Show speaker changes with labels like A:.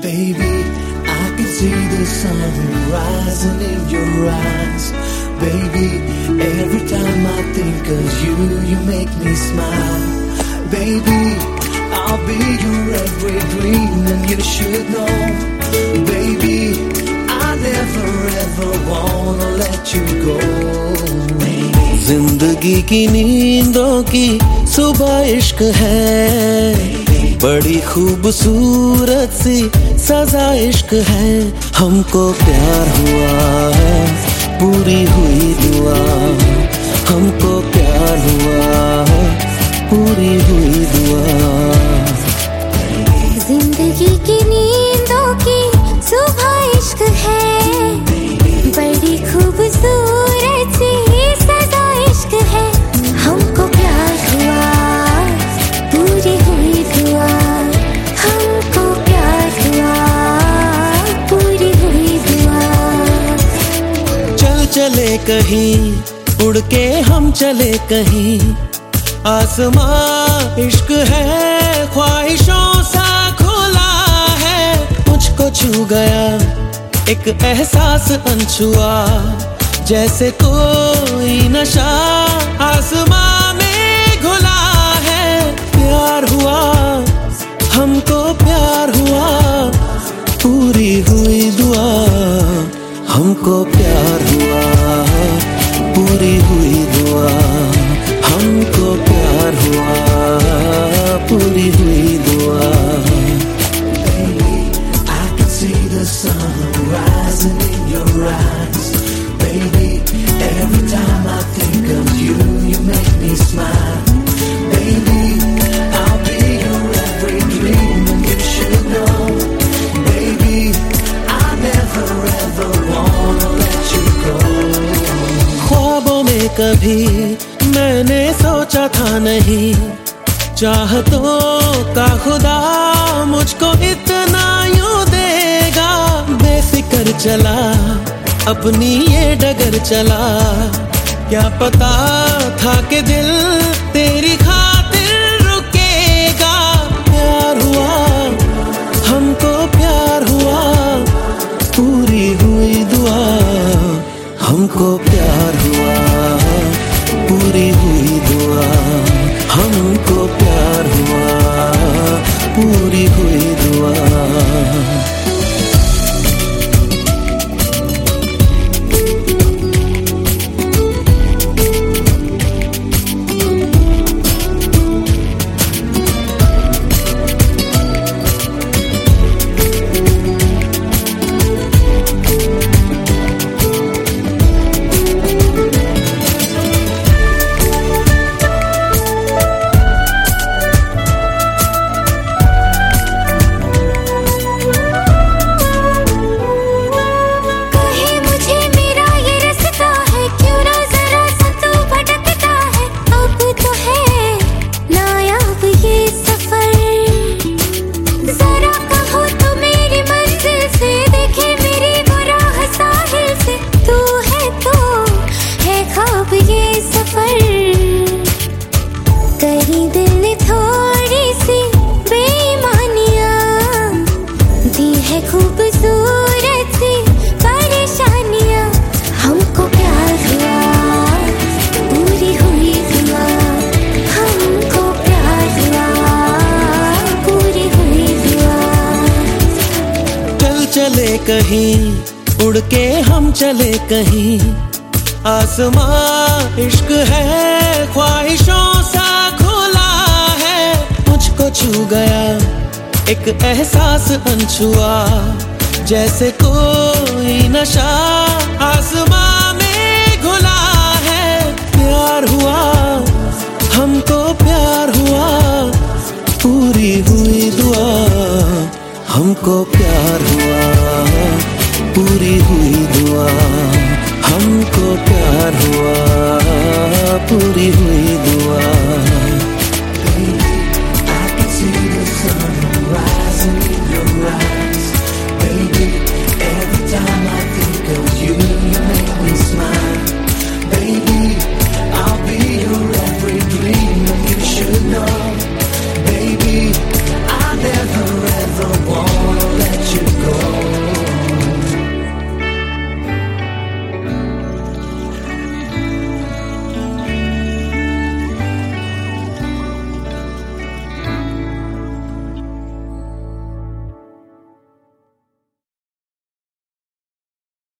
A: Baby, I can see the sun rising in your eyes. Baby, every time I think of you, you make me smile. Baby, I'll be your every dream and you should know. Baby, I never ever wanna let you go. जिंदगी की नींदों की सुबह इश्क है, बड़ी खूबसूरत सी सजा इश्क है. हमको प्यार हुआ है, पूरी हुई दुआ. हमको प्यार हुआ है, पूरी हुई दुआ.
B: जिंदगी की नींदों की सुबह इश्क है, बड़ी खूबसूरत सी सजा इश्क है. हमको प्यार हुआ, पूरी हुई दुआ. हमको प्यार हुआ, पूरी हुई दुआ.
A: चल चले कहीं, उड़ के हम चले कहीं. आसमां इश्क है, ख्वाहिशों सा खुला है. मुझको छू गया एक एहसास अनछुआ, जैसे कोई नशा आसमां में घुला है. प्यार हुआ, हमको प्यार हुआ, पूरी हुई दुआ. हमको प्यार हुआ, पूरी हुई दुआ. हमको प्यार हुआ, पूरी हुई दुआ. Baby, I can see the sun rising in your eyes. Baby, every time I think of you, you make me smile. Baby, I'll be your every dream and you should know. Baby, I never ever wanna let you go. ख्वाबों में कभी मैंने सोचा था नहीं, चाहतों का खुदा मुझको इतना यूं देगा. बेफिक्र चला, अपनी ये डगर चला. क्या पता था कि दिल तेरी खातिर रुकेगा. प्यार हुआ, हमको प्यार हुआ, पूरी हुई दुआ. हमको प्यार हुआ, पूरी हुई दुआ. हमको प्यार हुआ, पूरी हुई दुआ.
B: खूबसूरत सी परेशानियां. हमको प्यार हुआ, पूरी हुई दुआ. हमको प्यार हुआ, पूरी हुई दुआ.
A: चल चले कहीं, उड़ के हम चले कहीं. आसमां इश्क है, ख्वाहिशों सा खुला है. मुझको छू गया एक एहसास अनछुआ, जैसे कोई नशा